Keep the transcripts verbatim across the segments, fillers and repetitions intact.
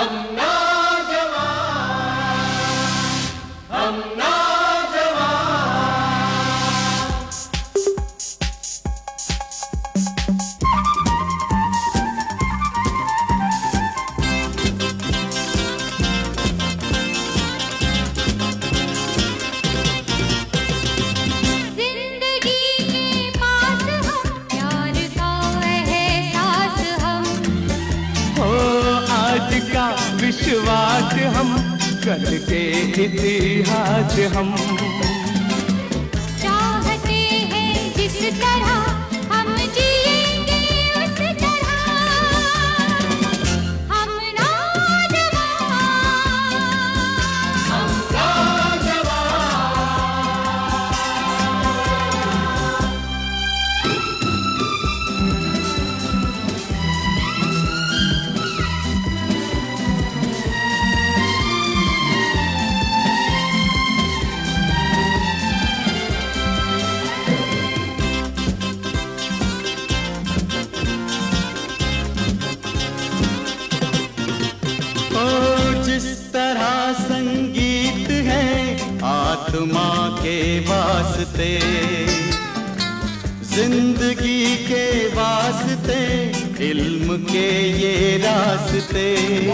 हम नौजवान, हम विश्वास हम, कल के इतिहास हम। चाहते हैं जिस तरह हम जिएंगे उस तरह, हम नौजवान, हम संगीत है आत्मा के वास्ते, जिंदगी के वास्ते, इल्म के ये रास्ते।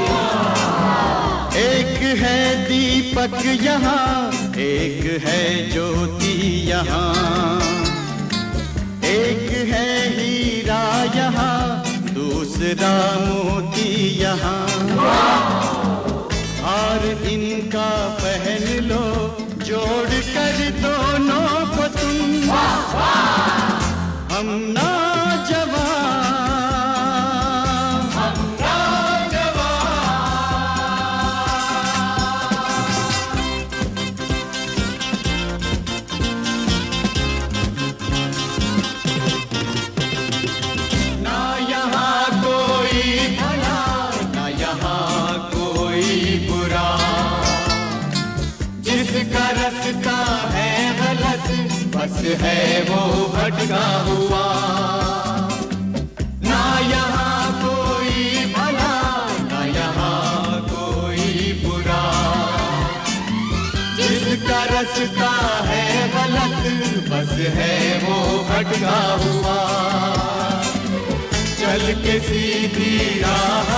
एक है दीपक यहाँ, एक है ज्योति यहाँ, एक है हीरा यहाँ, दूसरा मोती यहाँ। और इनका पहन लो, जोड़ कर दोनों को तुम। हम नौजवान, हम नौजवान। ना यहाँ कोई भला, ना यहाँ कोई बुरा, जिसका रास्ता है गलत, बस है वो भटका हुआ। ना यहाँ कोई भला, ना यहाँ कोई बुरा, जिसका रास्ता है गलत, बस है वो भटका हुआ। चल के सीधी राह